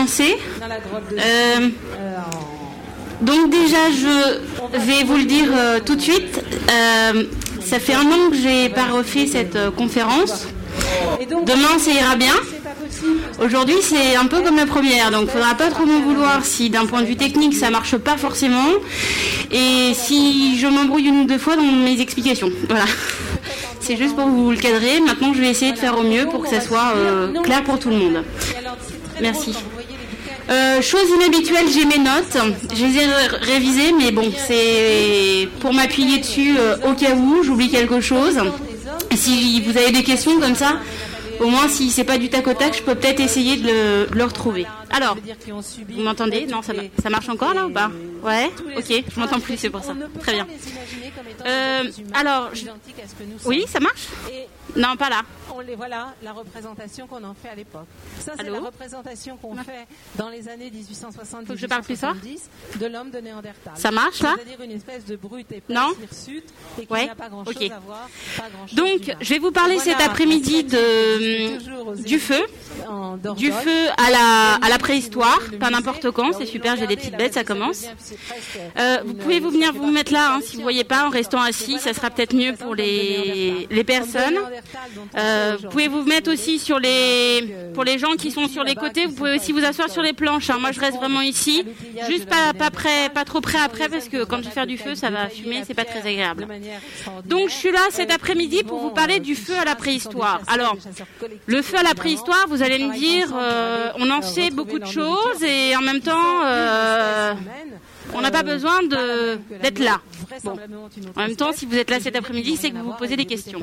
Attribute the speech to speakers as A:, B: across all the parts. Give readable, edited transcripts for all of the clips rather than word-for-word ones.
A: Donc déjà, je vais vous le dire tout de suite. Ça fait 1 an que j'ai pas refait cette conférence. Demain, ça ira bien. Aujourd'hui, c'est un peu comme la première, donc il ne faudra pas trop m'en vouloir si d'un point de vue technique, ça ne marche pas forcément. Et si je m'embrouille 1 ou 2 fois dans mes explications. Voilà. C'est juste pour vous le cadrer. Maintenant, je vais essayer de faire au mieux pour que ça soit clair pour tout le monde. Merci. Chose inhabituelle, j'ai mes notes. Je les ai révisées, mais bon, c'est pour m'appuyer dessus au cas où j'oublie quelque chose. Et si vous avez des questions comme ça, au moins si c'est pas du tac au tac, je peux peut-être essayer de le retrouver. Alors, vous m'entendez? Non, ça marche encore là ou pas? Ouais, ok, je m'entends plus, c'est pour ça. Très bien. Oui, ça marche? Non, pas là.
B: Voilà la représentation qu'on en fait à l'époque. Ça, c'est la représentation qu'on fait dans les années 1870.
A: Faut que je parle plus fort
B: de l'homme de Néandertal.
A: Ça marche là?
B: C'est-à-dire une espèce de brute épaisse, hirsute, et qui n'a pas grand-chose à voir.
A: Donc, je vais vous parler cet après-midi du feu. Du feu à la préhistoire, pas n'importe quand, c'est super, j'ai des petites bêtes, ça commence. Vous pouvez venir vous mettre là, si vous ne voyez pas, en restant assis, ça sera peut-être mieux pour les personnes. Vous pouvez vous mettre aussi pour les gens qui sont sur les côtés, vous pouvez aussi vous asseoir sur les planches. Moi, je reste vraiment ici, juste pas trop près après, parce que quand je vais faire du feu, ça va fumer, c'est pas très agréable. Donc, je suis là cet après-midi pour vous parler du feu à la préhistoire. Alors, le feu à la préhistoire, vous allez me dire, on en sait beaucoup de choses et en même temps, on n'a pas besoin d'être là. Bon. En même temps, si vous êtes là cet après-midi, c'est que vous vous posez des questions.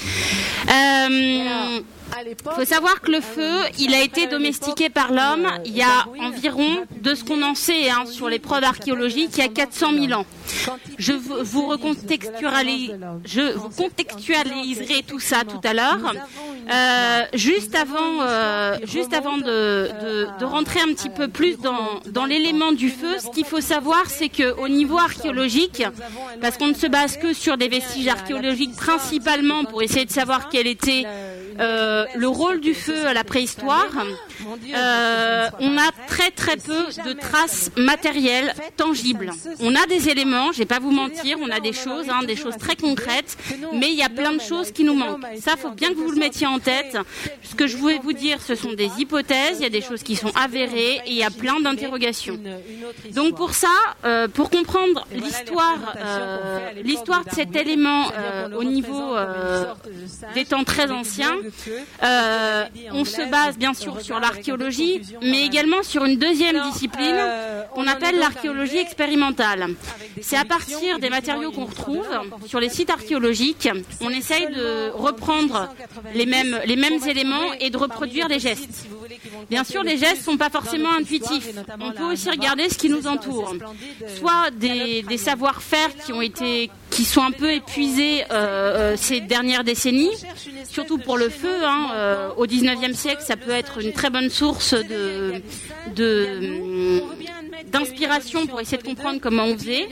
A: Il faut savoir que le feu, il a été domestiqué par l'homme il y a environ, de ce qu'on en sait sur les preuves archéologiques, il y a 400 000 ans. Je vous contextualiserai tout ça tout à l'heure. Juste avant de rentrer un petit peu plus dans l'élément du feu, ce qu'il faut savoir, c'est qu'au niveau archéologique, parce qu'on ne se base que sur des vestiges archéologiques principalement pour essayer de savoir quel était le rôle du feu à la préhistoire, on a très très peu de traces matérielles tangibles. On a des éléments, je vais pas vous mentir, on a des choses très concrètes, mais il y a plein de choses qui nous manquent. Ça, faut bien que vous le mettiez en tête. Ce que je voulais vous dire, ce sont des hypothèses, il y a des choses qui sont avérées et il y a plein d'interrogations. Donc pour ça, pour comprendre l'histoire de cet élément au niveau des temps très anciens, on se base bien sûr sur l'archéologie, mais également sur une deuxième discipline qu'on appelle l'archéologie expérimentale. C'est à partir des matériaux qu'on retrouve sur les sites archéologiques, on essaye de reprendre les mêmes éléments et de reproduire les gestes. Bien sûr, les gestes ne sont pas forcément intuitifs. On peut aussi regarder ce qui nous entoure. Soit des savoir-faire qui sont un peu épuisés ces dernières décennies, surtout pour le feu. Au 19e siècle, ça peut être une très bonne source d'inspiration pour essayer de comprendre comment on faisait.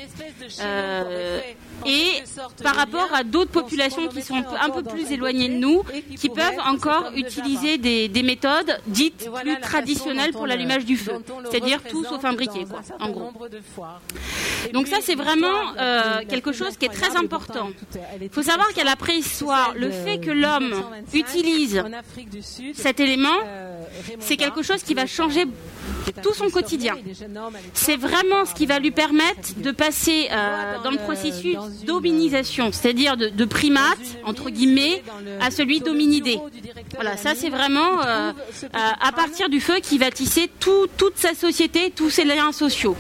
A: Et par rapport à d'autres populations qui sont un peu plus éloignées de nous, qui peuvent encore utiliser des méthodes dites plus traditionnelles pour l'allumage du feu, c'est-à-dire tout sauf un briquet, en gros. Donc ça, c'est vraiment quelque chose qui est très important. Il faut savoir qu'à la préhistoire, le fait que l'homme utilise cet élément, c'est quelque chose qui va changer tout son quotidien. C'est vraiment ce qui va lui permettre de passer dans le processus d'hominisation, c'est-à-dire de primate, entre guillemets, à celui d'hominidé. Voilà, ça c'est vraiment à partir du feu qui va tisser toute sa société, tous ses liens sociaux.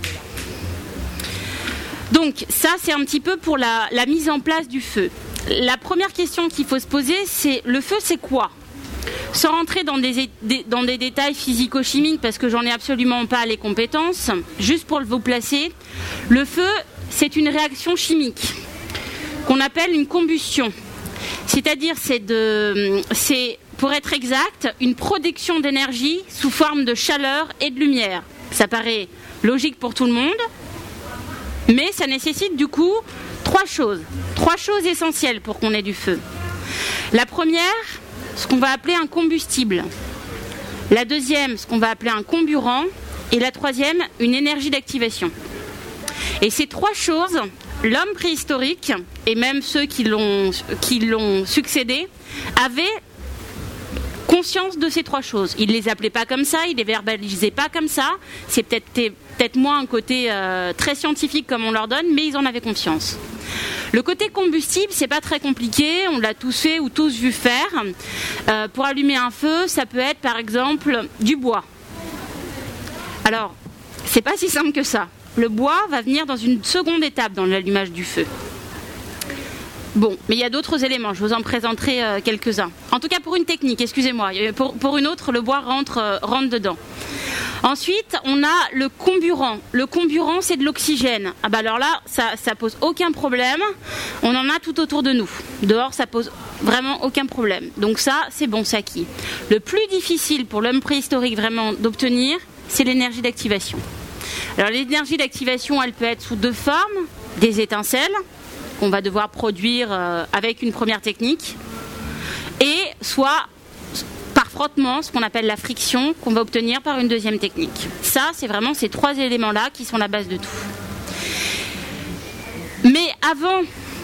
A: Donc ça c'est un petit peu pour la mise en place du feu. La première question qu'il faut se poser, c'est le feu c'est quoi ? Sans rentrer dans des détails physico-chimiques, parce que j'en ai absolument pas les compétences, juste pour vous placer, le feu, c'est une réaction chimique qu'on appelle une combustion. C'est-à-dire, c'est, pour être exact, une production d'énergie sous forme de chaleur et de lumière. Ça paraît logique pour tout le monde, mais ça nécessite du coup trois choses essentielles pour qu'on ait du feu. La première, ce qu'on va appeler un combustible. La deuxième, ce qu'on va appeler un comburant. et la troisième, une énergie d'activation. Et ces trois choses, l'homme préhistorique, et même ceux qui l'ont succédé, avaient conscience de ces trois choses. Ils ne les appelaient pas comme ça, ils ne les verbalisaient pas comme ça. C'est peut-être moins un côté très scientifique comme on leur donne, mais ils en avaient conscience. Le côté combustible, c'est pas très compliqué, on l'a tous fait ou tous vu faire. Pour allumer un feu, ça peut être par exemple du bois. Alors, c'est pas si simple que ça. Le bois va venir dans une seconde étape dans l'allumage du feu. Bon, mais il y a d'autres éléments, je vous en présenterai quelques-uns. En tout cas pour une technique, excusez-moi, pour une autre, le bois rentre dedans. Ensuite, on a le comburant. Le comburant, c'est de l'oxygène. Ah bah alors là, ça pose aucun problème. On en a tout autour de nous. Dehors, ça pose vraiment aucun problème. Donc ça, c'est bon, c'est acquis. Le plus difficile pour l'homme préhistorique vraiment d'obtenir, c'est l'énergie d'activation. Alors l'énergie d'activation, elle peut être sous deux formes. Des étincelles, qu'on va devoir produire avec une première technique, et soit par frottement, ce qu'on appelle la friction, qu'on va obtenir par une deuxième technique. Ça, c'est vraiment ces trois éléments-là qui sont la base de tout. Mais avant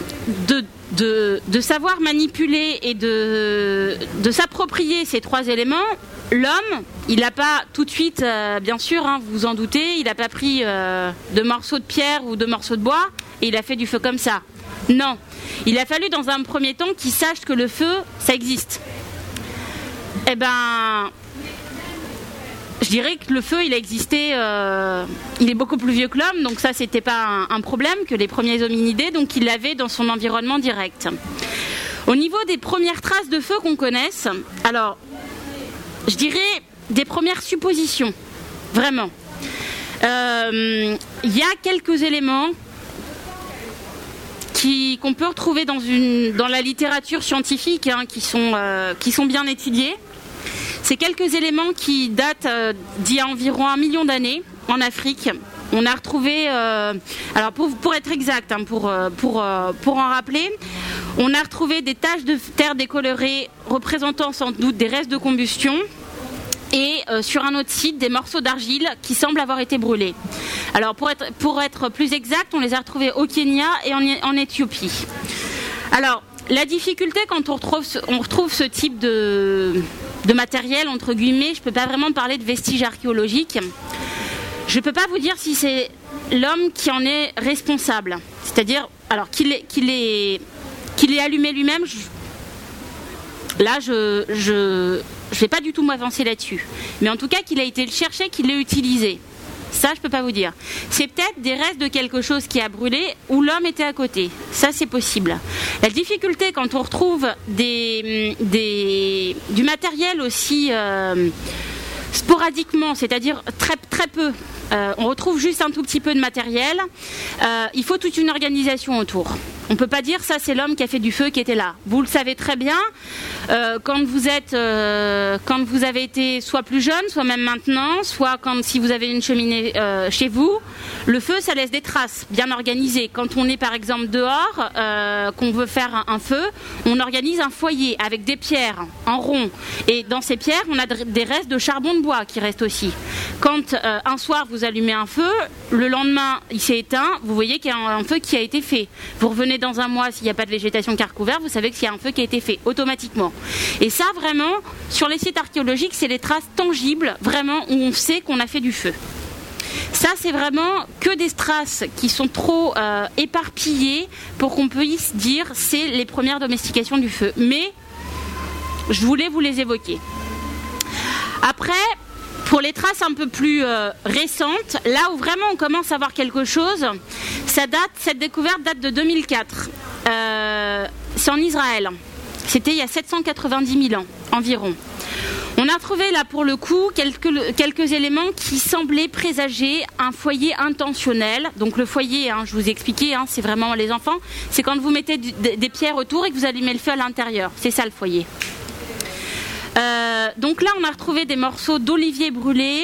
A: de savoir manipuler et de s'approprier ces trois éléments, l'homme, il n'a pas tout de suite, bien sûr, hein, vous vous en doutez, il n'a pas pris de morceaux de pierre ou de morceaux de bois et il a fait du feu comme ça. Non, il a fallu dans un premier temps qu'il sache que le feu, ça existe. Eh ben, je dirais que le feu, il a existé, il est beaucoup plus vieux que l'homme, donc ça, c'était pas un problème que les premiers hominidés, donc il l'avait dans son environnement direct. Au niveau des premières traces de feu qu'on connaisse, alors, je dirais des premières suppositions, vraiment. Il y a quelques éléments qu'on peut retrouver dans la littérature scientifique, hein, qui sont bien étudiés. C'est quelques éléments qui datent d'il y a environ 1 million d'années en Afrique. On a retrouvé, alors pour être exact, hein, pour en rappeler, on a retrouvé des taches de terre décolorées représentant sans doute des restes de combustion. Et sur un autre site, des morceaux d'argile qui semblent avoir été brûlés. Alors pour être plus exact, on les a retrouvés au Kenya et en Éthiopie. Alors la difficulté quand on retrouve ce type de matériel, entre guillemets, je ne peux pas vraiment parler de vestiges archéologiques. Je ne peux pas vous dire si c'est l'homme qui en est responsable. C'est-à-dire, alors qu'il ait allumé lui-même, je vais pas du tout m'avancer là-dessus. Mais en tout cas, qu'il a été le chercher, qu'il l'ait utilisé. Ça, je peux pas vous dire. C'est peut-être des restes de quelque chose qui a brûlé où l'homme était à côté. Ça, c'est possible. La difficulté quand on retrouve du matériel aussi sporadiquement, c'est-à-dire très, très peu, on retrouve juste un tout petit peu de matériel, il faut toute une organisation autour. On ne peut pas dire ça c'est l'homme qui a fait du feu qui était là. Vous le savez très bien, quand vous avez été soit plus jeune, soit même maintenant, soit si vous avez une cheminée chez vous, le feu ça laisse des traces bien organisées. Quand on est par exemple dehors, qu'on veut faire un feu, on organise un foyer avec des pierres en rond. Et dans ces pierres, on a des restes de charbon de bois qui restent aussi. Quand un soir vous allumez un feu, le lendemain il s'est éteint, vous voyez qu'il y a un feu qui a été fait. Vous revenez dans un mois, s'il n'y a pas de végétation qui a recouvert, vous savez qu'il y a un feu qui a été fait automatiquement. Et ça, vraiment, sur les sites archéologiques, c'est les traces tangibles, vraiment, où on sait qu'on a fait du feu. Ça, c'est vraiment que des traces qui sont trop éparpillées pour qu'on puisse dire c'est les premières domestications du feu. Mais je voulais vous les évoquer. Après, pour les traces un peu plus récentes, là où vraiment on commence à voir quelque chose, cette découverte date de 2004. C'est en Israël. C'était il y a 790 000 ans environ. On a trouvé là pour le coup quelques éléments qui semblaient présager un foyer intentionnel. Donc le foyer, hein, je vous ai expliqué, hein, c'est vraiment les enfants. C'est quand vous mettez des pierres autour et que vous allumez le feu à l'intérieur. C'est ça le foyer. Donc là on a retrouvé des morceaux d'olivier brûlés,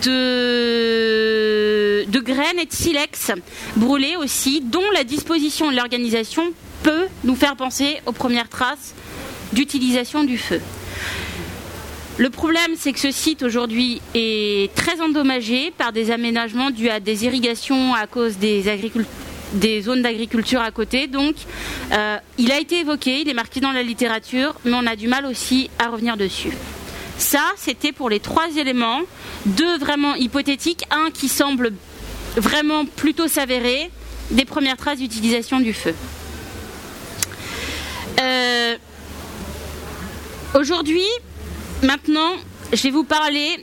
A: de graines et de silex brûlés aussi, dont la disposition et l'organisation peut nous faire penser aux premières traces d'utilisation du feu. Le problème, c'est que ce site aujourd'hui est très endommagé par des aménagements dus à des irrigations à cause des zones d'agriculture à côté. Donc, il a été évoqué, il est marqué dans la littérature, mais on a du mal aussi à revenir dessus. Ça, c'était pour les 3 éléments, 2 vraiment hypothétiques, un qui semble vraiment plutôt s'avérer, des premières traces d'utilisation du feu. Aujourd'hui, maintenant, je vais vous parler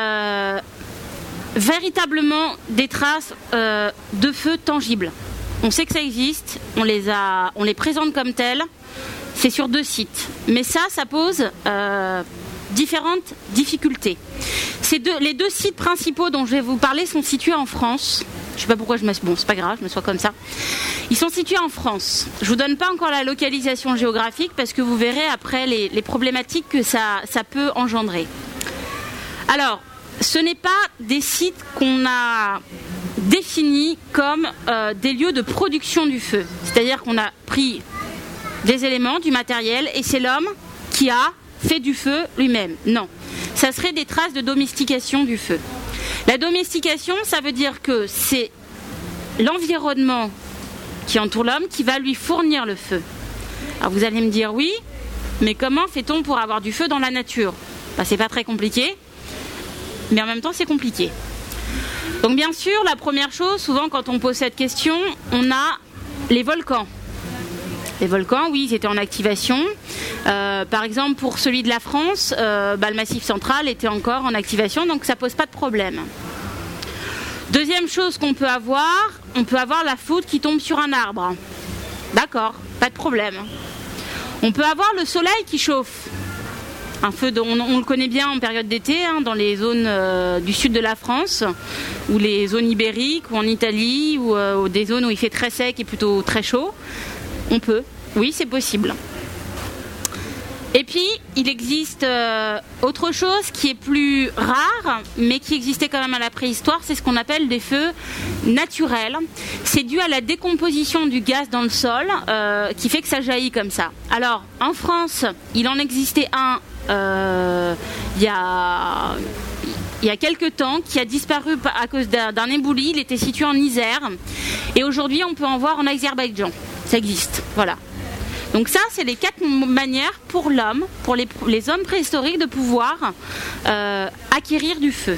A: véritablement des traces de feu tangibles. On sait que ça existe, on les présente comme telles, c'est sur 2 sites. Mais ça pose différentes difficultés. Les 2 sites principaux dont je vais vous parler sont situés en France. Je ne sais pas pourquoi bon, c'est pas grave, je me sois comme ça. Ils sont situés en France. Je ne vous donne pas encore la localisation géographique parce que vous verrez après les problématiques que ça peut engendrer. Alors, ce n'est pas des sites qu'on a définis comme des lieux de production du feu. C'est-à-dire qu'on a pris des éléments, du matériel, et c'est l'homme qui a fait du feu lui-même. Non. Ça serait des traces de domestication du feu. La domestication, ça veut dire que c'est l'environnement qui entoure l'homme qui va lui fournir le feu. Alors vous allez me dire oui, mais comment fait-on pour avoir du feu dans la nature ? C'est pas très compliqué, mais en même temps c'est compliqué. Donc bien sûr, la première chose, souvent quand on pose cette question, on a les volcans. Les volcans, oui, ils étaient en activation. Par exemple, pour celui de la France, le Massif central était encore en activation, donc ça pose pas de problème. Deuxième chose qu'on peut avoir, on peut avoir la foudre qui tombe sur un arbre. D'accord, pas de problème. On peut avoir le soleil qui chauffe. Un feu, on le connaît bien en période d'été, dans les zones du sud de la France, ou les zones ibériques, ou en Italie, ou des zones où il fait très sec et plutôt très chaud. On peut, oui, c'est possible. Et puis, il existe autre chose qui est plus rare, mais qui existait quand même à la préhistoire, c'est ce qu'on appelle des feux naturels. C'est dû à la décomposition du gaz dans le sol qui fait que ça jaillit comme ça. Alors, en France, il en existait un il y a quelques temps qui a disparu à cause d'un éboulis. Il était situé en Isère. Et aujourd'hui, on peut en voir en Azerbaïdjan. Ça existe, voilà. Donc ça, c'est les 4 manières pour l'homme, pour les hommes préhistoriques de pouvoir acquérir du feu.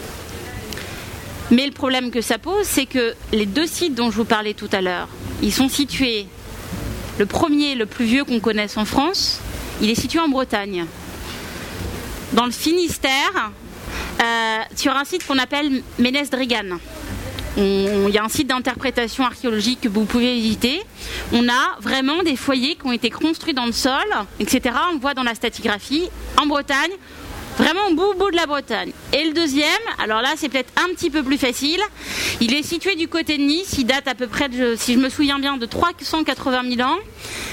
A: Mais le problème que ça pose, c'est que les 2 sites dont je vous parlais tout à l'heure, ils sont situés, le premier, le plus vieux qu'on connaisse en France, il est situé en Bretagne. Dans le Finistère, sur un site qu'on appelle Ménez-Drégan. Il y a un site d'interprétation archéologique que vous pouvez visiter. On a vraiment des foyers qui ont été construits dans le sol, etc. On le voit dans la stratigraphie, en Bretagne, vraiment au bout de la Bretagne. Et le deuxième, alors là c'est peut-être un petit peu plus facile, il est situé du côté de Nice, il date à peu près, si je me souviens bien, de 380 000 ans.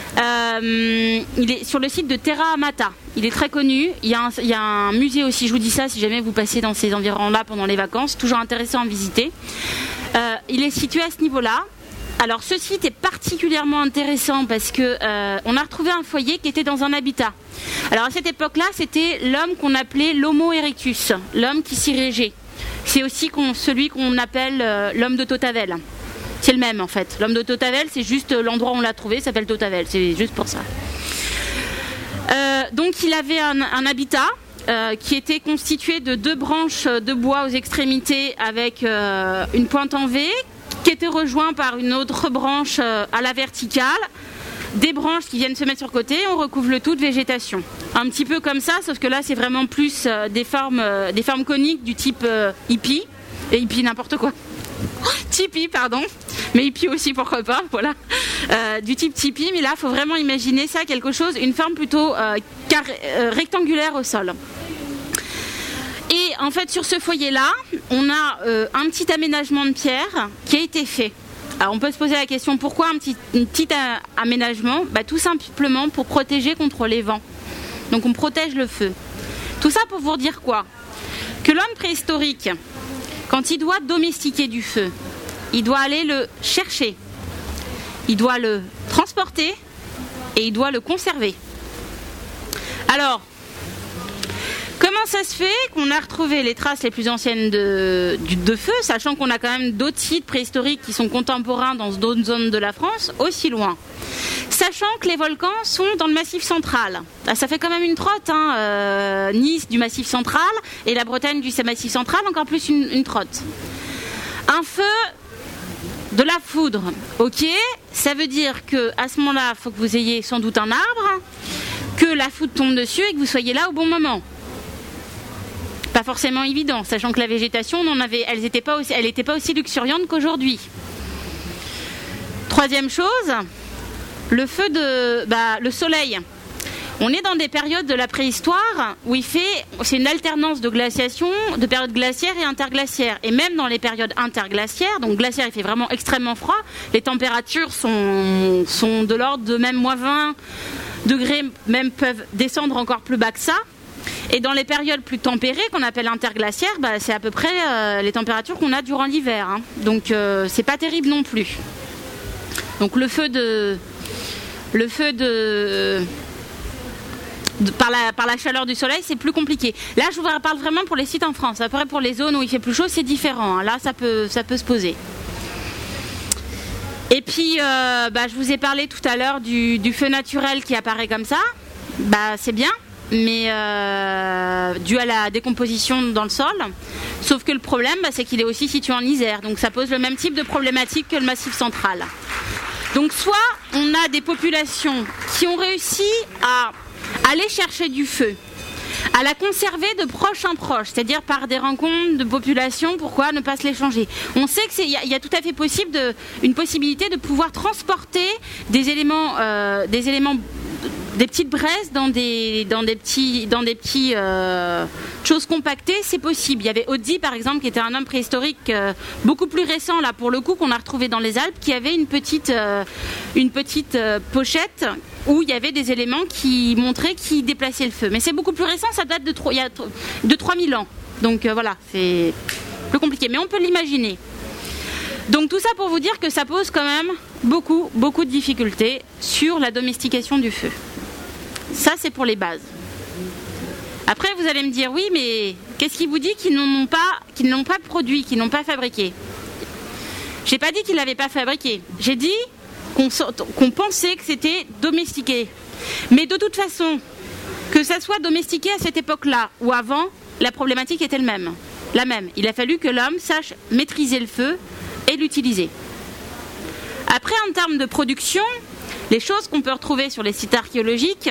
A: Il est sur le site de Terra Amata. Il est très connu. Il y a un musée aussi, je vous dis ça si jamais vous passez dans ces environs-là pendant les vacances, toujours intéressant à visiter. Il est situé à ce niveau-là. Alors ce site est particulièrement intéressant parce que on a retrouvé un foyer qui était dans un habitat. Alors à cette époque-là, c'était l'homme qu'on appelait l'Homo erectus, l'homme qui s'irigeait. C'est aussi celui qu'on appelle l'homme de Tautavel. C'est le même en fait. L'homme de Tautavel, c'est juste l'endroit où on l'a trouvé, ça s'appelle Tautavel. C'est juste pour ça. Donc il avait un habitat qui était constitué de 2 branches de bois aux extrémités avec une pointe en V, qui était rejoint par une autre branche à la verticale, des branches qui viennent se mettre sur le côté, on recouvre le tout de végétation. Un petit peu comme ça, sauf que là c'est vraiment plus des formes coniques du type hippie, et hippie n'importe quoi. Tipi, pardon, mais hippie aussi, pourquoi pas, voilà. Du type tipi, mais là il faut vraiment imaginer ça, quelque chose, une forme plutôt rectangulaire au sol. Et en fait, sur ce foyer-là, on a un petit aménagement de pierre qui a été fait. Alors on peut se poser la question, pourquoi un petit aménagement ? Tout simplement pour protéger contre les vents. Donc on protège le feu. Tout ça pour vous dire quoi ? Que l'homme préhistorique, quand il doit domestiquer du feu, il doit aller le chercher, il doit le transporter et il doit le conserver. Alors, comment ça se fait qu'on a retrouvé les traces les plus anciennes de feu, sachant qu'on a quand même d'autres sites préhistoriques qui sont contemporains dans d'autres zones de la France, aussi loin? Sachant que les volcans sont dans le Massif central. Ça fait quand même une trotte, hein. Nice du Massif central et la Bretagne du Massif central, encore plus une trotte. Un feu, de la foudre, ok, ça veut dire qu'à ce moment-là, il faut que vous ayez sans doute un arbre, que la foudre tombe dessus et que vous soyez là au bon moment. Pas forcément évident, sachant que la végétation, elle n'était pas aussi luxuriante qu'aujourd'hui. Troisième chose, le feu le soleil. On est dans des périodes de la préhistoire où c'est une alternance de glaciation, de périodes glaciaires et interglaciaires. Et même dans les périodes interglaciaires, donc glaciaire, il fait vraiment extrêmement froid, les températures sont de l'ordre de même moins 20 degrés, même peuvent descendre encore plus bas que ça. Et dans les périodes plus tempérées, qu'on appelle interglaciaires, c'est à peu près les températures qu'on a durant l'hiver. Hein. Donc c'est pas terrible non plus. Donc le feu par la chaleur du soleil, c'est plus compliqué. Là, je vous parle vraiment pour les sites en France. Après, pour les zones où il fait plus chaud, c'est différent. Hein. Là, ça peut se poser. Et puis, je vous ai parlé tout à l'heure du feu naturel qui apparaît comme ça. C'est bien, mais dû à la décomposition dans le sol. Sauf que le problème, c'est qu'il est aussi situé en Isère. Donc, ça pose le même type de problématique que le Massif central. Donc, soit on a des populations qui ont réussi à aller chercher du feu, à la conserver de proche en proche, c'est-à-dire par des rencontres de populations, pourquoi ne pas se l'échanger? On sait qu'il y a tout à fait une possibilité de pouvoir transporter des éléments, des petites braises dans des petits choses compactées, c'est possible. Il y avait Oddi par exemple, qui était un homme préhistorique beaucoup plus récent là pour le coup, qu'on a retrouvé dans les Alpes, qui avait une petite pochette où il y avait des éléments qui montraient qu'il déplaçait le feu. Mais c'est beaucoup plus récent, ça date de 3000 ans. Donc voilà, c'est plus compliqué, mais on peut l'imaginer. Donc tout ça pour vous dire que ça pose quand même beaucoup de difficultés sur la domestication du feu. Ça, c'est pour les bases. Après, vous allez me dire, oui, mais qu'est-ce qui vous dit qu'ils ne l'ont pas produit, qu'ils n'ont pas fabriqué? J'ai pas dit qu'ils ne l'avaient pas fabriqué. J'ai dit qu'on pensait que c'était domestiqué. Mais de toute façon, que ça soit domestiqué à cette époque-là ou avant, la problématique était la même. Il a fallu que l'homme sache maîtriser le feu et l'utiliser. Après, en termes de production, les choses qu'on peut retrouver sur les sites archéologiques,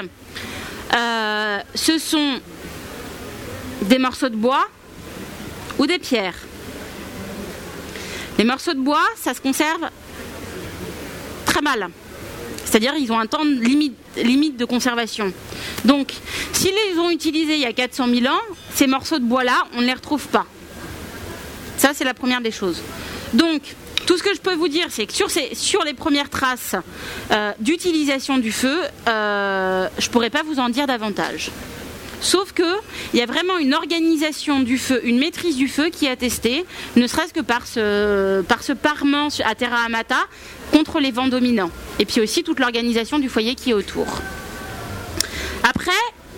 A: ce sont des morceaux de bois ou des pierres. Les morceaux de bois, ça se conserve très mal. C'est-à-dire ils ont un temps limite de conservation. Donc, s'ils les ont utilisés il y a 400 000 ans, ces morceaux de bois-là, on ne les retrouve pas. Ça, c'est la première des choses. Donc, tout ce que je peux vous dire, c'est que sur les premières traces d'utilisation du feu, je ne pourrais pas vous en dire davantage. Sauf qu'il y a vraiment une organisation du feu, une maîtrise du feu qui est attestée, ne serait-ce que par ce parement à Terra Amata contre les vents dominants. Et puis aussi toute l'organisation du foyer qui est autour. Après,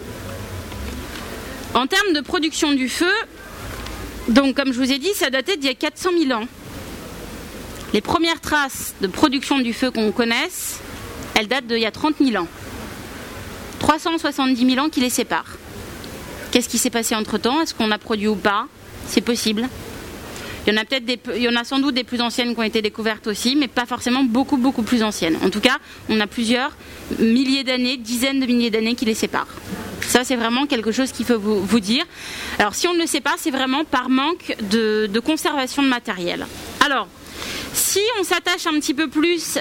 A: en termes de production du feu, donc comme je vous ai dit, ça datait d'il y a 400 000 ans. Les premières traces de production du feu qu'on connaisse, elles datent d'il y a 30 000 ans. 370 000 ans qui les séparent. Qu'est-ce qui s'est passé entre-temps? Est-ce qu'on a produit ou pas? C'est possible. Il y en a sans doute des plus anciennes qui ont été découvertes aussi, mais pas forcément beaucoup plus anciennes. En tout cas, on a plusieurs milliers d'années, dizaines de milliers d'années qui les séparent. Ça, c'est vraiment quelque chose qu'il faut vous dire. Alors, si on ne le sait pas, c'est vraiment par manque de conservation de matériel. Alors, si on s'attache un petit peu plus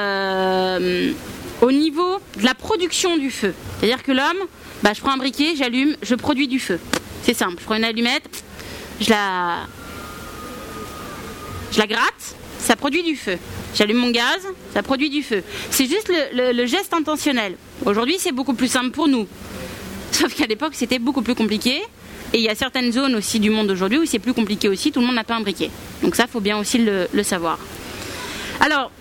A: au niveau de la production du feu, c'est-à-dire que l'homme, je prends un briquet, j'allume, je produis du feu. C'est simple, je prends une allumette, je la gratte, ça produit du feu. J'allume mon gaz, ça produit du feu. C'est juste le geste intentionnel. Aujourd'hui, c'est beaucoup plus simple pour nous. Sauf qu'à l'époque, c'était beaucoup plus compliqué. Et il y a certaines zones aussi du monde aujourd'hui où c'est plus compliqué aussi, tout le monde n'a pas un briquet. Donc ça, il faut bien aussi le savoir. Alors,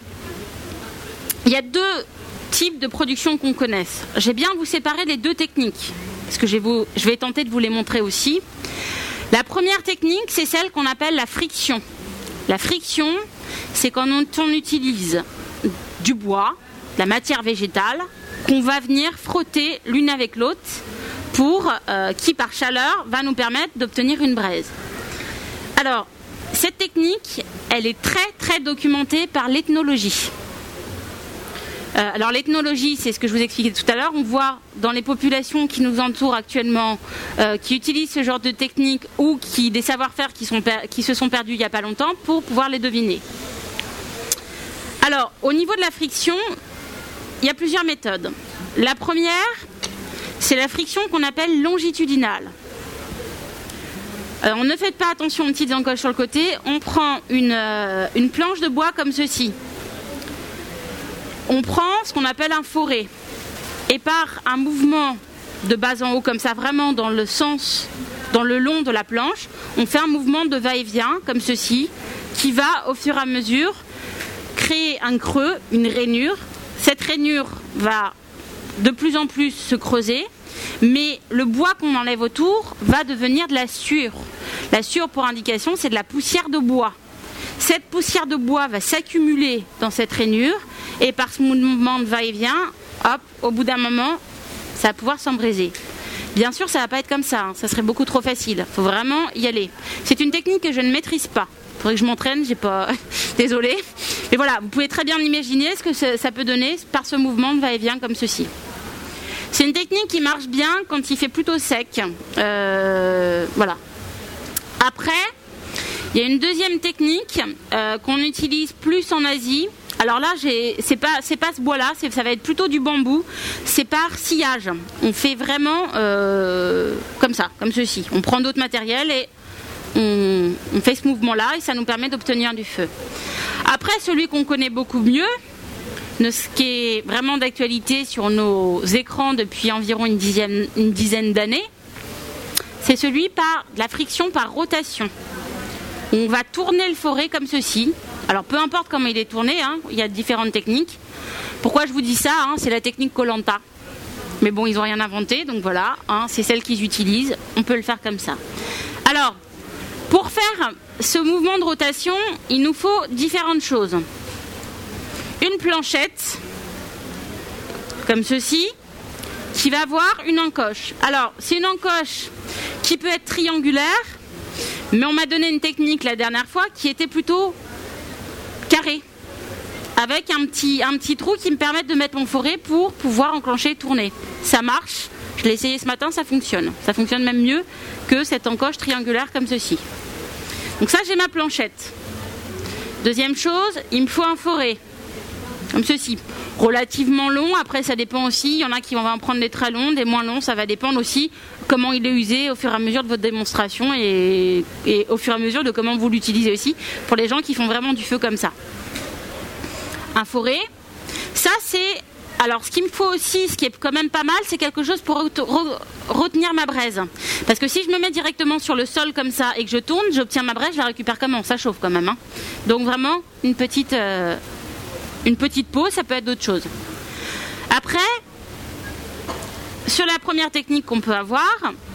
A: il y a deux types de production qu'on connaisse. J'ai bien vous séparer les deux techniques. parce que je vais tenter de vous les montrer aussi. La première technique, c'est celle qu'on appelle la friction. La friction, c'est quand on utilise du bois, de la matière végétale, qu'on va venir frotter l'une avec l'autre, qui par chaleur va nous permettre d'obtenir une braise. Alors, cette technique, elle est très très documentée par l'ethnologie. Alors l'ethnologie, c'est ce que je vous expliquais tout à l'heure. On voit dans les populations qui nous entourent actuellement, qui utilisent ce genre de technique ou des savoir-faire qui se sont perdus il n'y a pas longtemps pour pouvoir les deviner. Alors, au niveau de la friction, il y a plusieurs méthodes. La première, c'est la friction qu'on appelle longitudinale. On ne fait pas attention aux petites encoches sur le côté. On prend une planche de bois comme ceci. On prend ce qu'on appelle un forêt. Et par un mouvement de bas en haut comme ça, vraiment dans le long de la planche, on fait un mouvement de va-et-vient comme ceci, qui va au fur et à mesure créer un creux, une rainure. Cette rainure va de plus en plus se creuser, mais le bois qu'on enlève autour va devenir de la sciure. La sciure, pour indication, c'est de la poussière de bois. Cette poussière de bois va s'accumuler dans cette rainure, et par ce mouvement de va-et-vient, hop, au bout d'un moment, ça va pouvoir s'embraiser. Bien sûr, ça ne va pas être comme ça, ça serait beaucoup trop facile. Il faut vraiment y aller. C'est une technique que je ne maîtrise pas. Il faudrait que je m'entraîne, j'ai pas. Désolée. Mais voilà, vous pouvez très bien imaginer ce que ça peut donner par ce mouvement de va-et-vient comme ceci. C'est une technique qui marche bien quand il fait plutôt sec. Voilà. Après, il y a une deuxième technique qu'on utilise plus en Asie. Alors là, c'est pas ce bois-là, ça va être plutôt du bambou. C'est par sciage. On fait vraiment comme ça, comme ceci. On prend d'autres matériels et on fait ce mouvement-là et ça nous permet d'obtenir du feu. Après, celui qu'on connaît beaucoup mieux, ce qui est vraiment d'actualité sur nos écrans depuis environ une dizaine d'années, c'est celui par la friction par rotation. On va tourner le forêt comme ceci. Alors peu importe comment il est tourné, hein, il y a différentes techniques. Pourquoi je vous dis ça, hein, c'est la technique Koh-Lanta. Mais bon, ils n'ont rien inventé, donc voilà, hein, c'est celle qu'ils utilisent. On peut le faire comme ça. Alors, pour faire ce mouvement de rotation, il nous faut différentes choses. Une planchette, comme ceci, qui va avoir une encoche. Alors, c'est une encoche qui peut être triangulaire, mais on m'a donné une technique la dernière fois qui était plutôt carrée, avec un petit trou qui me permet de mettre mon forêt pour pouvoir enclencher et tourner. Ça marche, je l'ai essayé ce matin, ça fonctionne. Ça fonctionne même mieux que cette encoche triangulaire comme ceci. Donc ça, j'ai ma planchette. Deuxième chose, il me faut un forêt, comme ceci. Relativement long, après ça dépend aussi, il y en a qui vont en prendre des très longs, des moins longs, ça va dépendre aussi comment il est usé au fur et à mesure de votre démonstration et au fur et à mesure de comment vous l'utilisez aussi, pour les gens qui font vraiment du feu comme ça. Un forêt, ça c'est... Alors ce qu'il me faut aussi, ce qui est quand même pas mal, c'est quelque chose pour retenir ma braise. Parce que si je me mets directement sur le sol comme ça et que je tourne, j'obtiens ma braise, je la récupère comment ? Ça chauffe quand même. Hein. Donc vraiment une petite peau, ça peut être d'autres choses. Après, sur la première technique qu'on peut avoir,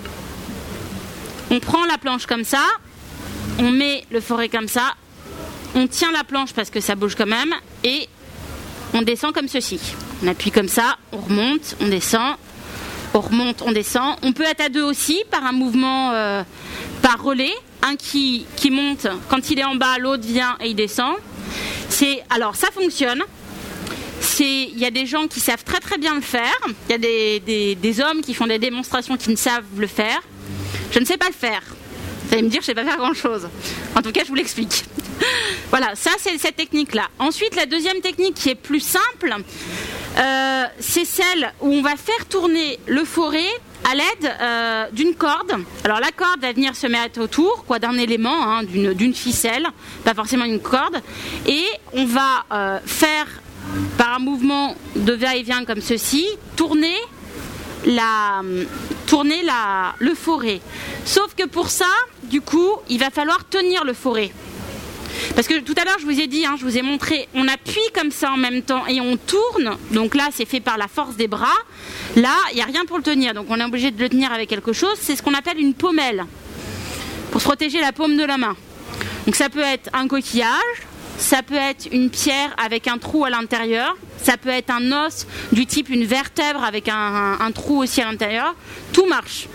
A: on prend la planche comme ça, on met le forêt comme ça, on tient la planche parce que ça bouge quand même, et on descend comme ceci. On appuie comme ça, on remonte, on descend, on remonte, on descend. On peut être à deux aussi par un mouvement par relais. Un qui monte, quand il est en bas, l'autre vient et il descend. Alors ça fonctionne. Il y a des gens qui savent très très bien le faire. Il y a des hommes qui font des démonstrations qui ne savent le faire. Je ne sais pas le faire. Vous allez me dire, je ne sais pas faire grand chose. En tout cas, je vous l'explique. Voilà, ça c'est cette technique-là. Ensuite, la deuxième technique qui est plus simple, c'est celle où on va faire tourner le forêt à l'aide d'une corde. Alors la corde va venir se mettre autour d'un élément, hein, d'une ficelle, pas forcément une corde, et on va faire par un mouvement de va-et-vient comme ceci, tourner le forêt. Sauf que pour ça, du coup, il va falloir tenir le forêt. Parce que tout à l'heure, je vous ai dit, je vous ai montré, on appuie comme ça en même temps et on tourne. Donc là, c'est fait par la force des bras. Là, il n'y a rien pour le tenir. Donc on est obligé de le tenir avec quelque chose. C'est ce qu'on appelle une pommelle, pour se protéger la paume de la main. Donc ça peut être un coquillage, ça peut être une pierre avec un trou à l'intérieur, ça peut être un os du type une vertèbre avec un trou aussi à l'intérieur. Tout marche.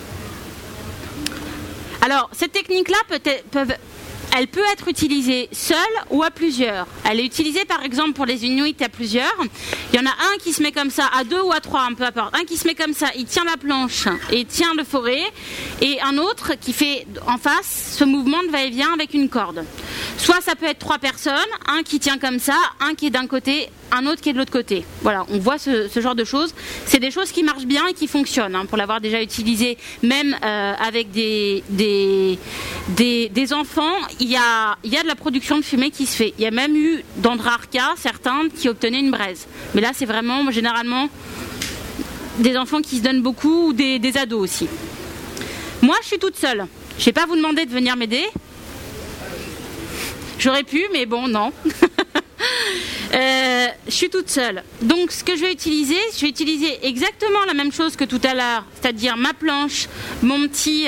A: Alors, cette technique-là elle peut être utilisée seule ou à plusieurs. Elle est utilisée par exemple pour les Inuits à plusieurs. Il y en a un qui se met comme ça, à 2 ou à 3, peu importe. Un qui se met comme ça, il tient la planche et il tient le forêt. Et un autre qui fait en face ce mouvement de va-et-vient avec une corde. Soit ça peut être 3 personnes, un qui tient comme ça, un qui est d'un côté, un autre qui est de l'autre côté. Voilà, on voit ce genre de choses. C'est des choses qui marchent bien et qui fonctionnent. Pour l'avoir déjà utilisé, même avec des enfants, il y a de la production de fumée qui se fait. Il y a même eu dans Drarka certains qui obtenaient une braise. Mais là, c'est vraiment généralement des enfants qui se donnent beaucoup ou des ados aussi. Moi, je suis toute seule. Je ne vais pas vous demander de venir m'aider. J'aurais pu, mais bon, non. Je suis toute seule. Donc ce que je vais utiliser exactement la même chose que tout à l'heure, c'est-à-dire ma planche, mon petit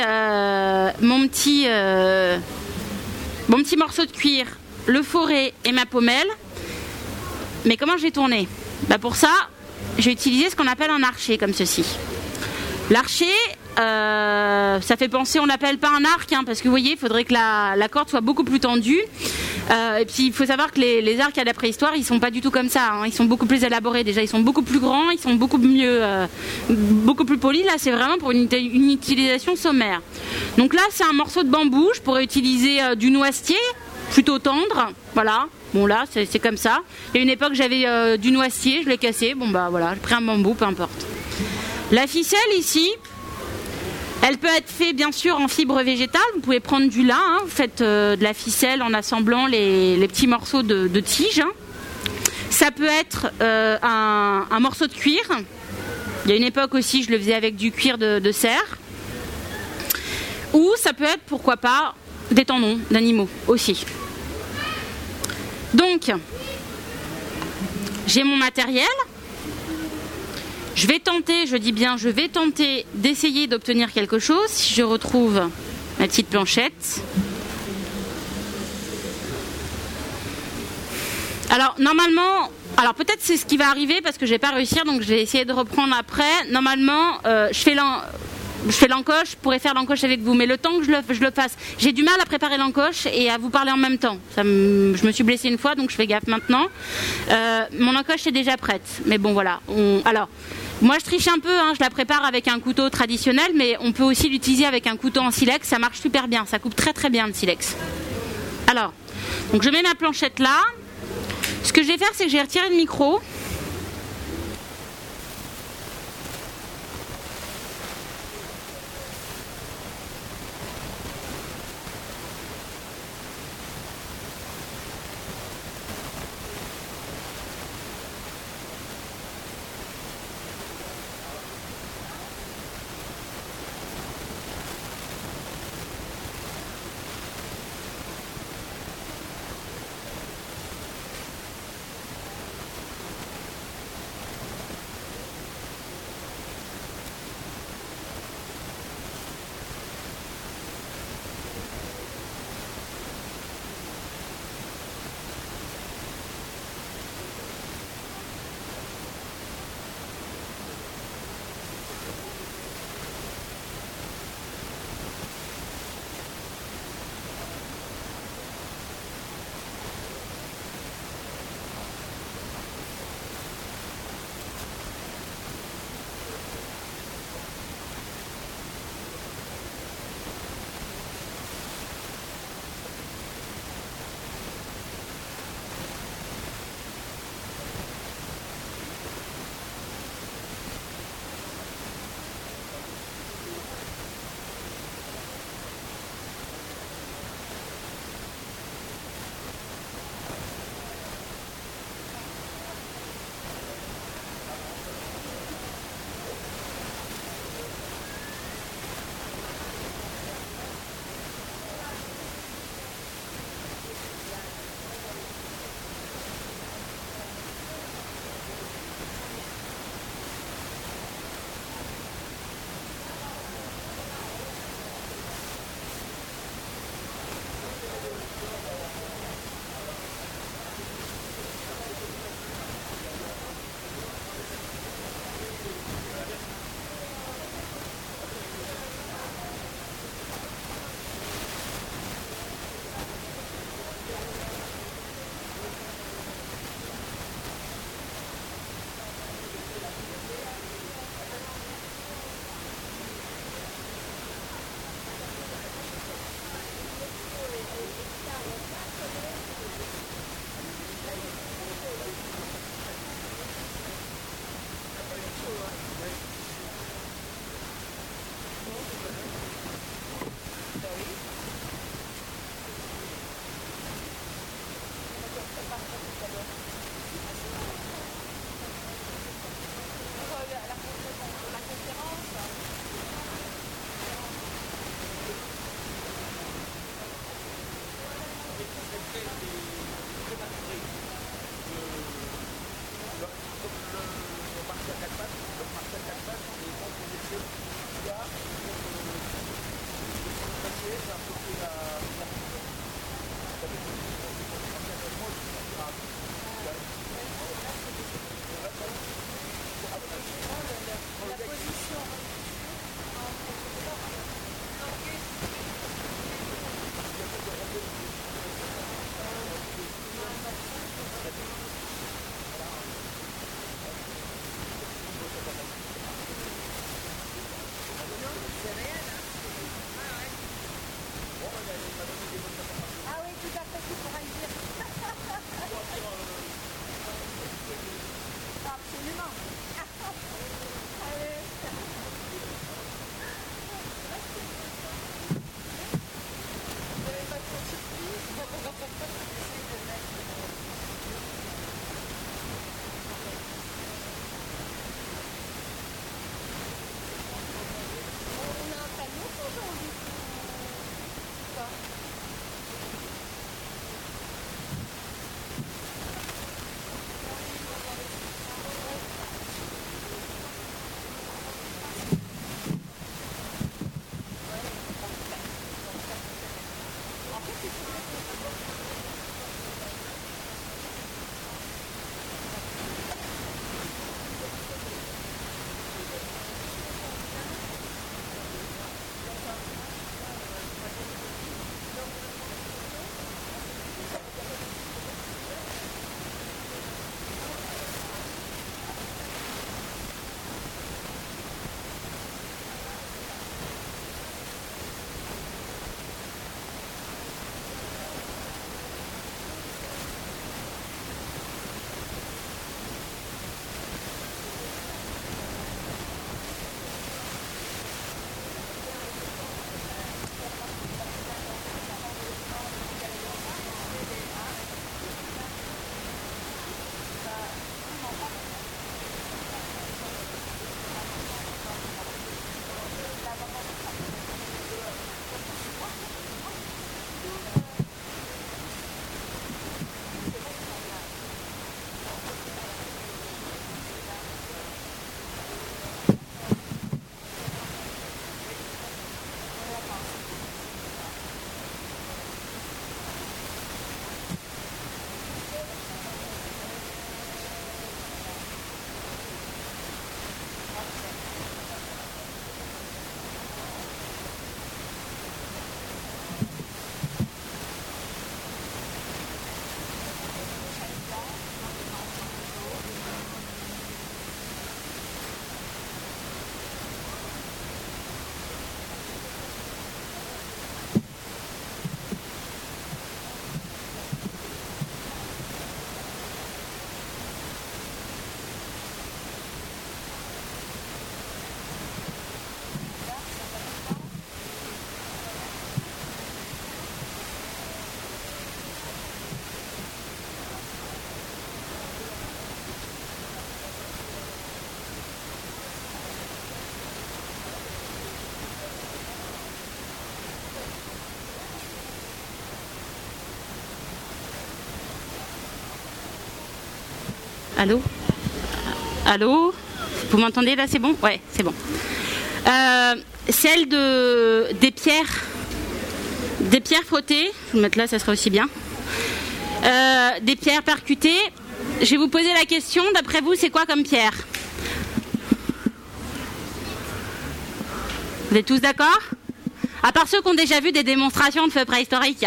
A: morceau de cuir, le forêt et ma pommelle. Mais comment je vais tourner ? Pour ça, je vais utiliser ce qu'on appelle un archer, comme ceci. L'archer, ça fait penser, on l'appelle pas un arc, parce que vous voyez, il faudrait que la corde soit beaucoup plus tendue. Et puis il faut savoir que les arcs à la préhistoire, ils sont pas du tout comme ça. Ils sont beaucoup plus élaborés déjà. Ils sont beaucoup plus grands, ils sont beaucoup plus polis. Là, c'est vraiment pour une utilisation sommaire. Donc là, c'est un morceau de bambou. Je pourrais utiliser du noisetier, plutôt tendre. Voilà. Bon là, c'est comme ça. Il y a une époque, j'avais du noisetier, je l'ai cassé. Bon bah voilà, j'ai pris un bambou, peu importe. La ficelle ici, elle peut être faite bien sûr en fibre végétale. Vous pouvez prendre du lin, vous faites de la ficelle en assemblant les petits morceaux de tige. Ça peut être un morceau de cuir. Il y a une époque aussi, je le faisais avec du cuir de cerf. Ou ça peut être, pourquoi pas, des tendons d'animaux aussi. Donc, j'ai mon matériel. Je vais tenter d'essayer d'obtenir quelque chose. Si je retrouve ma petite planchette. Alors, normalement, peut-être c'est ce qui va arriver parce que je vais pas réussir, donc je vais essayer de reprendre après. Normalement, je fais l'encoche, je pourrais faire l'encoche avec vous, mais le temps que je le fasse, j'ai du mal à préparer l'encoche et à vous parler en même temps. Je me suis blessée une fois, donc je fais gaffe maintenant. Mon encoche est déjà prête, mais bon voilà. Alors, moi je triche un peu, je la prépare avec un couteau traditionnel, mais on peut aussi l'utiliser avec un couteau en silex, ça marche super bien, ça coupe très très bien le silex. Alors, donc je mets ma planchette là. Ce que je vais faire, c'est que je vais retirer le micro. Allô? Allô? Vous m'entendez là, c'est bon? Ouais, c'est bon. Celle des pierres frottées, je vais mettre là, ça serait aussi bien. Des pierres percutées. Je vais vous poser la question, d'après vous, c'est quoi comme pierre? Vous êtes tous d'accord? À part ceux qui ont déjà vu des démonstrations de feux préhistoriques.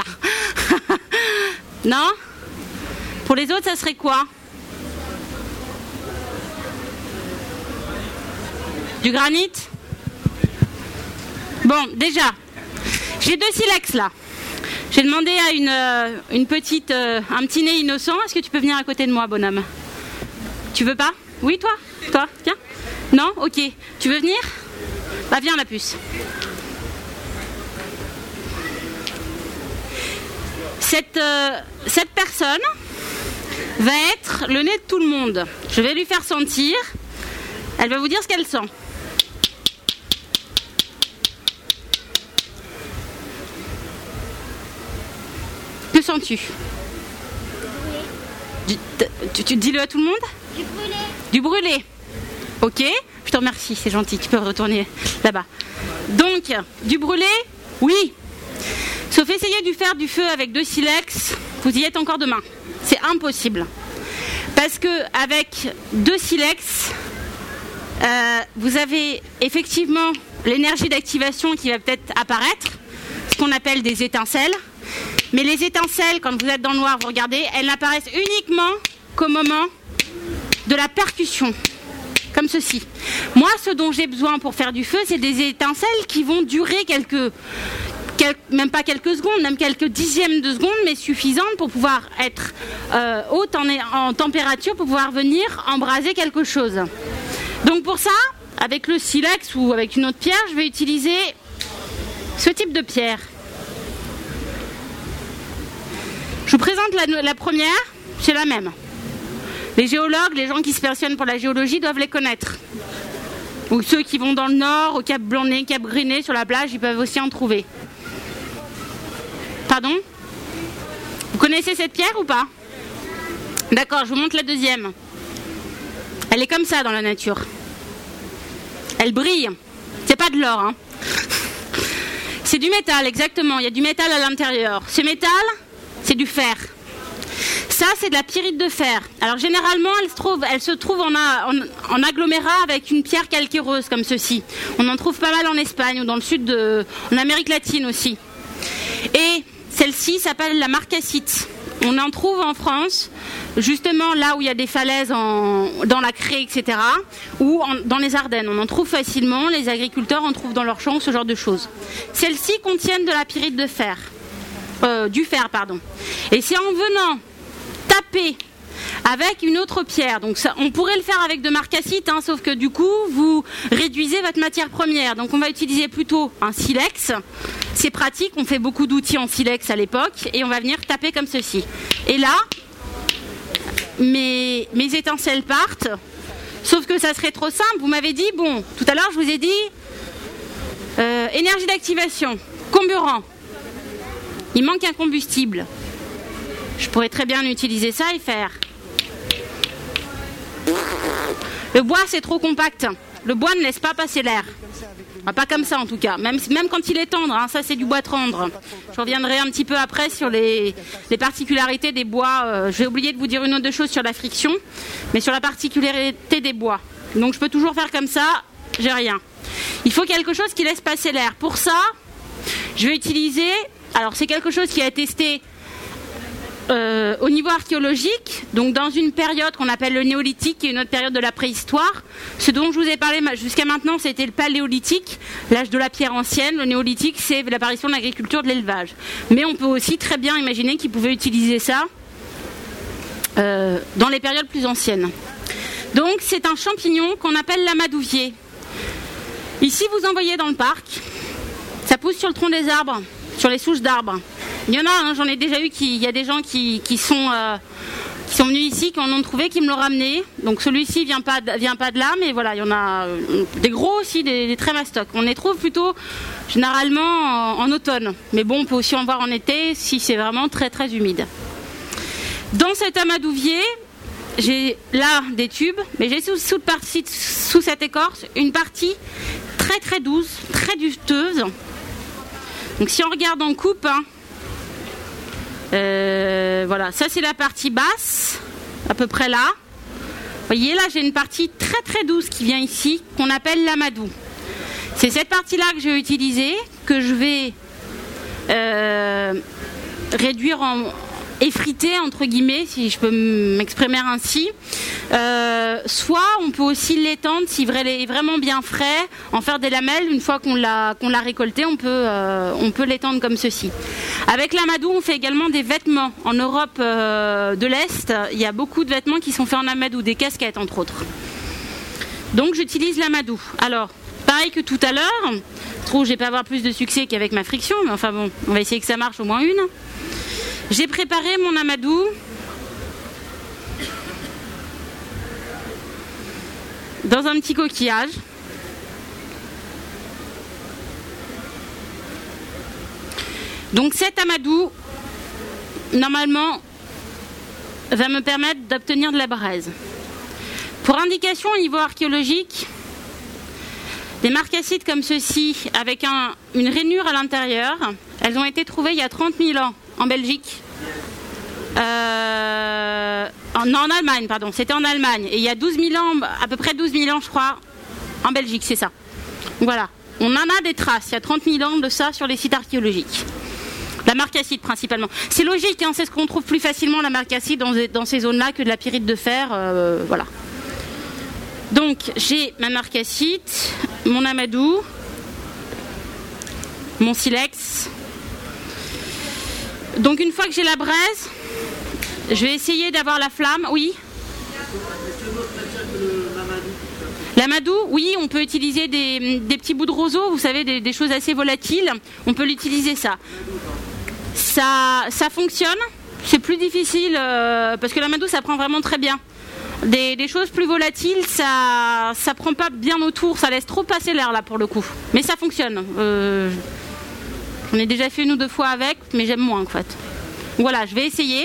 A: Non? Pour les autres, ça serait quoi? Du granit? Bon, déjà, j'ai 2 silex là. J'ai demandé à un petit nez innocent. Est-ce que tu peux venir à côté de moi, bonhomme? Tu veux pas? Oui, toi? Toi? Tiens. Non? Ok. Tu veux venir? Bah viens, la puce. Cette personne va être le nez de tout le monde. Je vais lui faire sentir. Elle va vous dire ce qu'elle sent. Que Qu'entends-tu? Tu dis-le à tout le monde?
C: Du brûlé.
A: Du brûlé. Ok, je te remercie, c'est gentil, tu peux retourner là-bas. Donc, du brûlé, oui. Sauf essayer de faire du feu avec 2 silex, vous y êtes encore demain. C'est impossible. Parce que avec 2 silex, vous avez effectivement l'énergie d'activation qui va peut-être apparaître, ce qu'on appelle des étincelles. Mais les étincelles, quand vous êtes dans le noir, vous regardez, elles n'apparaissent uniquement qu'au moment de la percussion, comme ceci. Moi, ce dont j'ai besoin pour faire du feu, c'est des étincelles qui vont durer même pas quelques secondes, même quelques dixièmes de secondes, mais suffisantes pour pouvoir être haute en température, pour pouvoir venir embraser quelque chose. Donc pour ça, avec le silex ou avec une autre pierre, je vais utiliser ce type de pierre. Je vous présente la première, c'est la même. Les géologues, les gens qui se passionnent pour la géologie doivent les connaître. Ou ceux qui vont dans le nord, au Cap Blanc-Nez, Cap Griné, sur la plage, ils peuvent aussi en trouver. Pardon? Vous connaissez cette pierre ou pas? D'accord, je vous montre la deuxième. Elle est comme ça dans la nature. Elle brille. C'est pas de l'or, hein. C'est du métal, exactement. Il y a du métal à l'intérieur. Ce métal, c'est du fer. Ça, c'est de la pyrite de fer. Alors, généralement, elle se trouve en agglomérat avec une pierre calcaireuse, comme ceci. On en trouve pas mal en Espagne ou dans le sud en Amérique latine aussi. Et celle-ci s'appelle la marcassite. On en trouve en France, justement là où il y a des falaises dans la craie, etc. Ou dans les Ardennes. On en trouve facilement, les agriculteurs en trouvent dans leurs champs, ce genre de choses. Celles-ci contiennent de la pyrite de fer. Du fer, pardon. Et c'est en venant taper avec une autre pierre, donc ça, on pourrait le faire avec de marcassite, hein, sauf que du coup vous réduisez votre matière première, donc on va utiliser plutôt un silex. C'est pratique, on fait beaucoup d'outils en silex à l'époque, et on va venir taper comme ceci. Et là, mes étincelles partent, sauf que ça serait trop simple. Vous m'avez dit, bon, tout à l'heure je vous ai dit énergie d'activation, comburant. Il manque un combustible. Je pourrais très bien utiliser ça et faire. Le bois, c'est trop compact. Le bois ne laisse pas passer l'air. Ah, pas comme ça en tout cas. Même quand il est tendre, hein, ça c'est du bois tendre. Je reviendrai un petit peu après sur les particularités des bois. J'ai oublié de vous dire une autre chose sur la friction, mais sur la particularité des bois. Donc je peux toujours faire comme ça, j'ai rien. Il faut quelque chose qui laisse passer l'air. Pour ça, je vais utiliser... Alors c'est quelque chose qui a été testé au niveau archéologique, donc dans une période qu'on appelle le néolithique, qui est une autre période de la préhistoire. Ce dont je vous ai parlé jusqu'à maintenant, c'était le paléolithique, l'âge de la pierre ancienne. Le néolithique, c'est l'apparition de l'agriculture, de l'élevage. Mais on peut aussi très bien imaginer qu'ils pouvaient utiliser ça dans les périodes plus anciennes. Donc c'est un champignon qu'on appelle l'amadouvier. Ici, vous en voyez dans le parc. Ça pousse sur le tronc des arbres, sur les souches d'arbres. Il y en a, hein, j'en ai déjà eu, il y a des gens qui sont venus ici, qui en ont trouvé, qui me l'ont ramené. Donc celui-ci vient pas de là, mais voilà, il y en a des gros aussi, des très mastocs. On les trouve plutôt généralement en automne. Mais bon, on peut aussi en voir en été si c'est vraiment très très humide. Dans cet amadouvier, j'ai là des tubes, mais j'ai sous cette écorce une partie très très douce, très duteuse. Donc si on regarde en coupe, hein, voilà, ça c'est la partie basse, à peu près là. Vous voyez là, j'ai une partie très très douce qui vient ici, qu'on appelle l'amadou. C'est cette partie-là que je vais utiliser, que je vais réduire effriter entre guillemets, si je peux m'exprimer ainsi. Soit on peut aussi l'étendre s'il est vraiment bien frais, en faire des lamelles. Une fois qu'on l'a récolté, on peut l'étendre comme ceci. Avec l'amadou, on fait également des vêtements. En Europe de l'Est, il y a beaucoup de vêtements qui sont faits en amadou, des casquettes entre autres. Donc j'utilise l'amadou. Alors, pareil que tout à l'heure, je trouve que je vais pas avoir plus de succès qu'avec ma friction, mais enfin bon, on va essayer que ça marche au moins une. J'ai préparé mon amadou dans un petit coquillage. Donc cet amadou, normalement, va me permettre d'obtenir de la braise. Pour indication au niveau archéologique, des marcassites comme ceci, avec une rainure à l'intérieur, elles ont été trouvées il y a 30 000 ans en Belgique. En Allemagne, pardon, c'était en Allemagne. Et il y a 12 000 ans, à peu près 12 000 ans, je crois, en Belgique, c'est ça. Voilà, on en a des traces, il y a 30 000 ans de ça sur les sites archéologiques. La marcassite principalement. C'est logique, hein, c'est ce qu'on trouve plus facilement la marcassite dans ces zones-là que de la pyrite de fer. Voilà. Donc j'ai ma marcassite, mon amadou, mon silex. Donc une fois que j'ai la braise, je vais essayer d'avoir la flamme. Oui. L'amadou, oui, on peut utiliser des petits bouts de roseau, vous savez, des choses assez volatiles. On peut l'utiliser ça. Ça fonctionne. C'est plus difficile parce que l'amadou, ça prend vraiment très bien. Des choses plus volatiles, ça prend pas bien autour, ça laisse trop passer l'air là pour le coup. Mais ça fonctionne. J'en ai déjà fait une ou deux fois avec, mais j'aime moins en fait. Voilà, je vais essayer.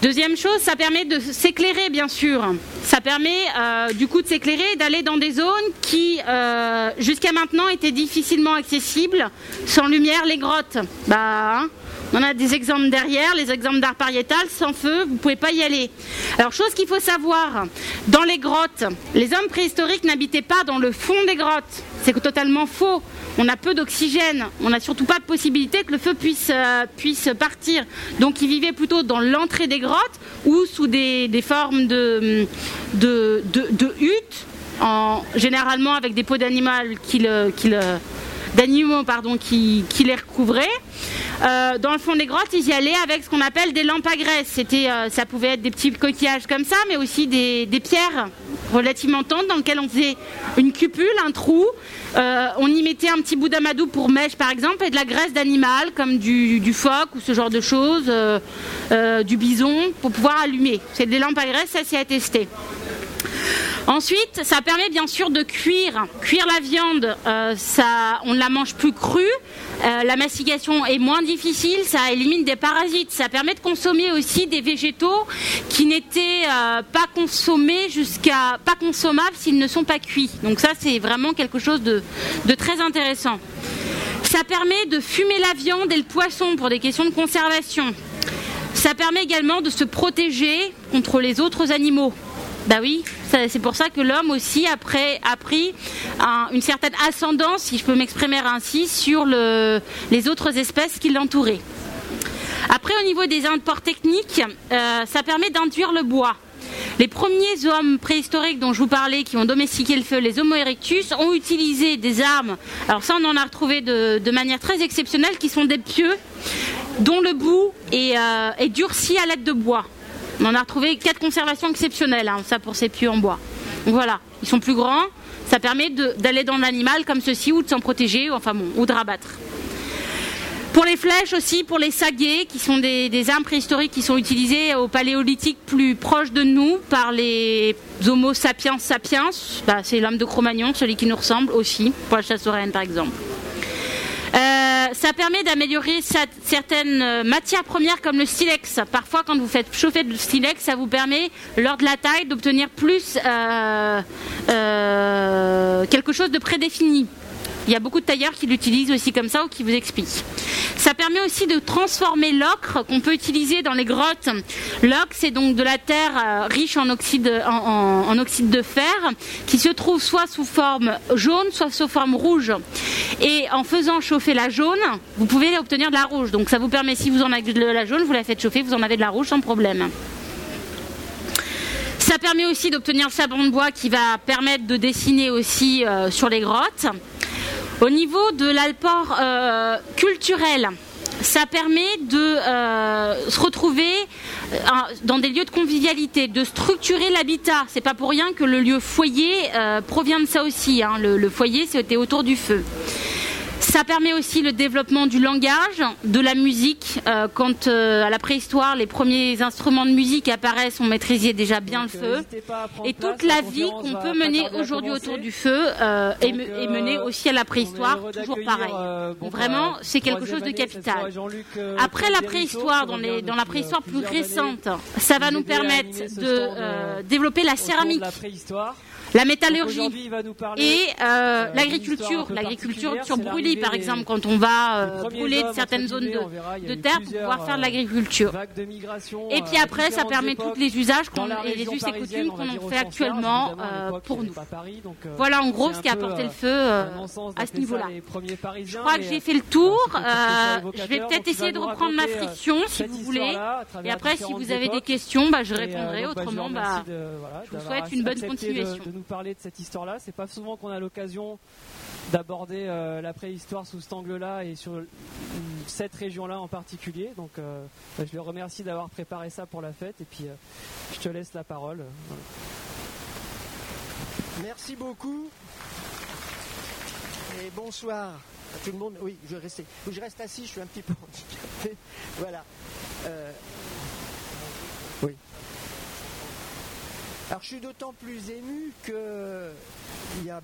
A: Deuxième chose, ça permet de s'éclairer, bien sûr. Ça permet du coup de s'éclairer et d'aller dans des zones qui, jusqu'à maintenant, étaient difficilement accessibles. Sans lumière, les grottes. On a des exemples derrière, les exemples d'art pariétal, sans feu, vous ne pouvez pas y aller. Alors, chose qu'il faut savoir, dans les grottes, les hommes préhistoriques n'habitaient pas dans le fond des grottes. C'est totalement faux. On a peu d'oxygène, on n'a surtout pas de possibilité que le feu puisse partir. Donc ils vivaient plutôt dans l'entrée des grottes ou sous des formes de huttes, généralement avec des peaux d'animaux qui les recouvraient. Dans le fond des grottes, ils y allaient avec ce qu'on appelle des lampes à graisse. Ça pouvait être des petits coquillages comme ça, mais aussi des pierres relativement tendres dans lesquelles on faisait une cupule, un trou. On y mettait un petit bout d'amadou pour mèche, par exemple, et de la graisse d'animal, comme du phoque ou ce genre de choses, du bison, pour pouvoir allumer. C'est des lampes à graisse, ça c'est attesté. Ensuite, ça permet bien sûr de cuire la viande. On ne la mange plus crue. La mastication est moins difficile. Ça élimine des parasites. Ça permet de consommer aussi des végétaux qui n'étaient pas consommables s'ils ne sont pas cuits. Donc ça, c'est vraiment quelque chose de très intéressant. Ça permet de fumer la viande et le poisson pour des questions de conservation. Ça permet également de se protéger contre les autres animaux. Oui, c'est pour ça que l'homme aussi a pris une certaine ascendance, si je peux m'exprimer ainsi, sur les autres espèces qui l'entouraient. Après, au niveau des apports techniques, ça permet d'induire le bois. Les premiers hommes préhistoriques dont je vous parlais, qui ont domestiqué le feu, les Homo erectus, ont utilisé des armes. Alors ça, on en a retrouvé de manière très exceptionnelle, qui sont des pieux, dont le bout est durci à l'aide de bois. On a retrouvé 4 conservations exceptionnelles, ça pour ces pieux en bois. Donc voilà, ils sont plus grands, ça permet d'aller dans l'animal comme ceci ou de s'en protéger, ou de rabattre. Pour les flèches aussi, pour les saguets, qui sont des armes préhistoriques qui sont utilisées au paléolithique plus proche de nous par les Homo sapiens sapiens, c'est l'homme de Cro-Magnon, celui qui nous ressemble aussi, pour la chasse aux rennes par exemple. Ça permet d'améliorer certaines matières premières comme le silex. Parfois, quand vous faites chauffer du silex, ça vous permet, lors de la taille, d'obtenir plus quelque chose de prédéfini. Il y a beaucoup de tailleurs qui l'utilisent aussi comme ça ou qui vous expliquent. Ça permet aussi de transformer l'ocre qu'on peut utiliser dans les grottes. L'ocre, c'est donc de la terre riche en oxyde de fer qui se trouve soit sous forme jaune, soit sous forme rouge. Et en faisant chauffer la jaune, vous pouvez obtenir de la rouge. Donc ça vous permet, si vous en avez de la jaune, vous la faites chauffer, vous en avez de la rouge sans problème. Ça permet aussi d'obtenir le sabron de bois qui va permettre de dessiner aussi sur les grottes. Au niveau de l'apport culturel, ça permet de se retrouver dans des lieux de convivialité, de structurer l'habitat. C'est pas pour rien que le lieu foyer provient de ça aussi. Le foyer, c'était autour du feu. Ça permet aussi le développement du langage, de la musique. Quand à la préhistoire, les premiers instruments de musique apparaissent, on maîtrisait déjà bien le feu. Et toute la vie qu'on peut mener aujourd'hui autour du feu est menée aussi à la préhistoire, toujours pareil. Donc vraiment, c'est quelque chose de capital. Après la préhistoire, dans la préhistoire plus récente, ça va nous permettre de développer la céramique, la métallurgie et l'agriculture sur brûlis par exemple, quand on va brûler certaines zones de terre pour pouvoir faire de l'agriculture. Et puis après, ça permet tous les usages et les us et coutumes qu'on en fait actuellement pour nous. Voilà en gros ce qui a apporté le feu à ce niveau-là. Je crois que j'ai fait le tour. Je vais peut-être essayer de reprendre ma friction si vous voulez. Et après, si vous avez des questions, je répondrai. Autrement, je vous souhaite une bonne continuation.
C: Nous parler de cette histoire-là. C'est pas souvent qu'on a l'occasion d'aborder la préhistoire sous cet angle-là et sur cette région-là en particulier. Donc, je le remercie d'avoir préparé ça pour la fête et puis je te laisse la parole. Voilà.
D: Merci beaucoup et bonsoir à tout le monde. Oui, je reste assis, je suis un petit peu handicapé. Voilà. Oui. Alors je suis d'autant plus ému qu'il y a